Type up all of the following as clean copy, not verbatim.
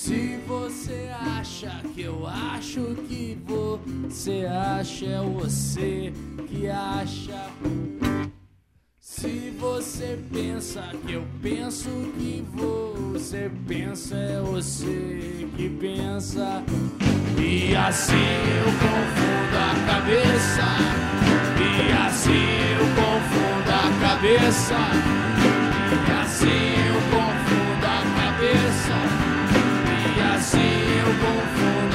Se você acha que eu acho que você acha, é você que acha. Se você pensa que eu penso que você pensa, é você que pensa. E assim eu confundo a cabeça. E assim eu confundo a cabeça. E assim eu confundo a cabeça. E assim eu confundo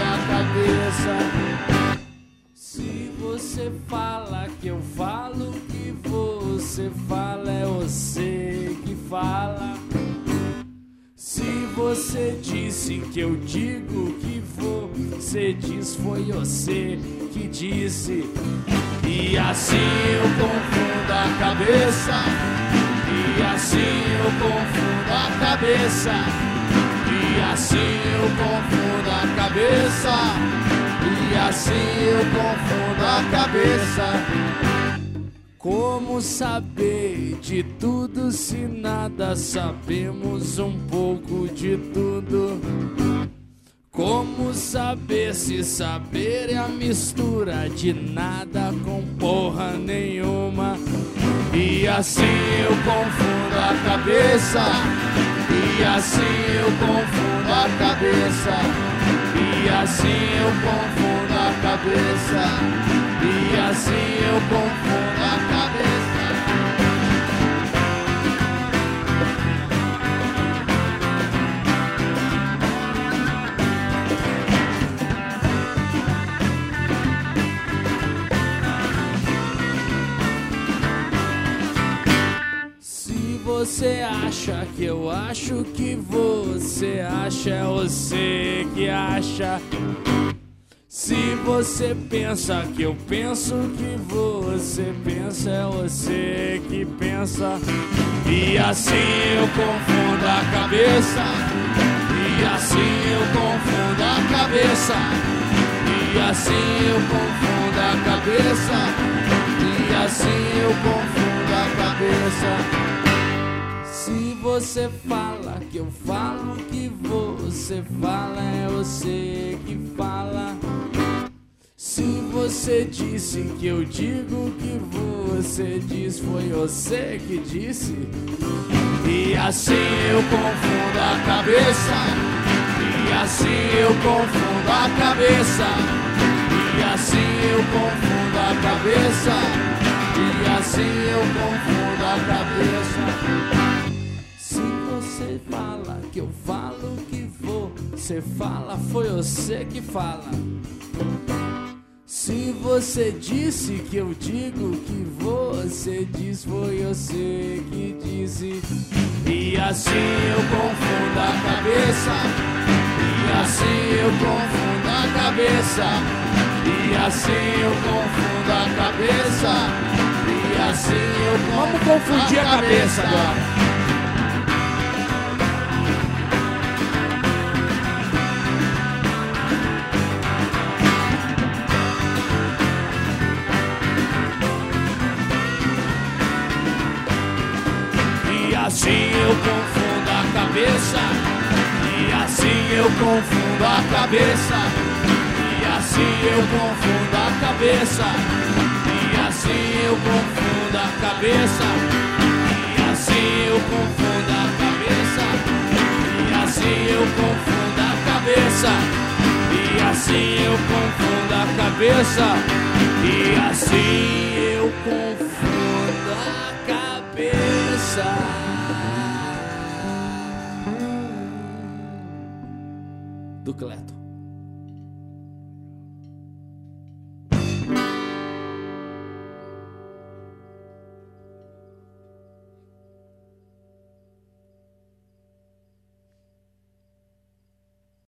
a cabeça. Se você fala que eu falo que você fala, é você que fala. Se você disse que eu digo que você diz, foi você que disse. E assim eu confundo a cabeça. E assim eu confundo a cabeça. E assim eu confundo a cabeça. E assim eu confundo a cabeça. Como saber de tudo se nada sabemos um pouco de tudo? Como saber se saber é a mistura de nada com porra nenhuma? E assim eu confundo a cabeça. E assim eu confundo a cabeça. E assim eu confundo a cabeça. E assim eu confundo a cabeça. Se você acha que eu acho que você acha, é você que acha. Se você pensa que eu penso que você pensa, é você que pensa. E assim eu confundo a cabeça. E assim eu confundo a cabeça. E assim eu confundo a cabeça. E assim eu confundo a cabeça. Se você fala que eu falo que você fala, é você que fala. Se você disse que eu digo que você diz, foi você que disse. E assim eu confundo a cabeça. E assim eu confundo a cabeça. E assim eu confundo a cabeça. E assim eu confundo a cabeça. Se você fala que eu falo que você fala, foi você que fala. Se você disse que eu digo que você diz, foi você que disse. E assim eu confundo a cabeça. E assim eu confundo a cabeça. E assim eu confundo a cabeça. E assim eu confundo. Vamos confundir a cabeça agora. Assim eu confundo a cabeça. E assim eu confundo a cabeça. E assim eu confundo a cabeça. E assim eu confundo a cabeça. E assim eu confundo a cabeça. E assim eu confundo a cabeça. E assim eu confundo a cabeça. E assim eu confundo a cabeça. Do Cleto.